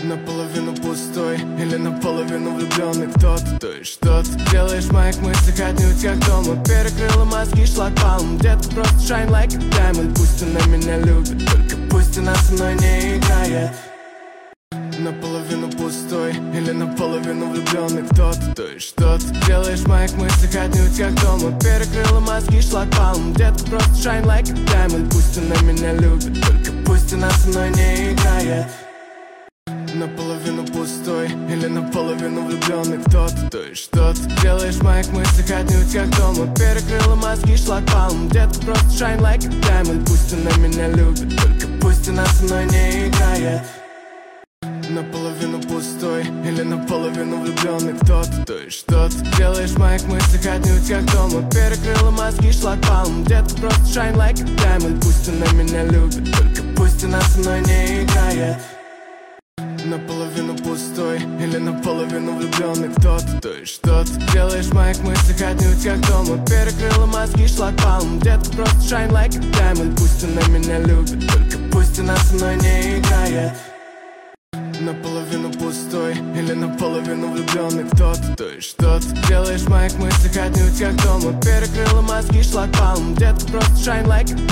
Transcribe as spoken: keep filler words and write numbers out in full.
Наполовину пустой или наполовину влюбленный кто-то. То есть что ты делаешь в моих мыслях отнюдь как дома. Перекрыла мозги шлагбаумом. Детка просто shine like a diamond. Пусть она меня любит, только пусть она со мной не играет. Наполовину пустой или наполовину влюбленный кто-то. То есть что ты делаешь в моих мыслях отнюдь как дома. Перекрыла мозги шлагбаумом. Детка просто shine like a diamond. Пусть она меня любит, только пусть она со мной не играет. Наполовину пустой или наполовину влюбленный кто-то. То есть что ты делаешь в моих мыслях отнюдь как дома. Перекрыла мозги шлагбаумом. Детка просто shine like a diamond. Пусть она меня любит, только пусть она со мной не играет. Наполовину пустой или наполовину влюбленный кто-то. То есть что ты делаешь в моих мыслях отнюдь как дома. Перекрыла мозги шлагбаумом. Детка просто shine like a diamond. Пусть она меня любит, только пусть она со мной не играет. Наполовину пустой или наполовину влюбленный кто-то. То есть что ты делаешь в моих мыслях отнюдь как дома. Перекрыла мозги шлагбаумом. Детка просто shine like a diamond. Пусть она меня любит, только пусть она со мной не играет. Наполовину пустой или наполовину влюбленный кто-то. То есть что ты делаешь в моих мыслях отнюдь как дома. Перекрыла мозги шлагбаумом. Детка просто shine like a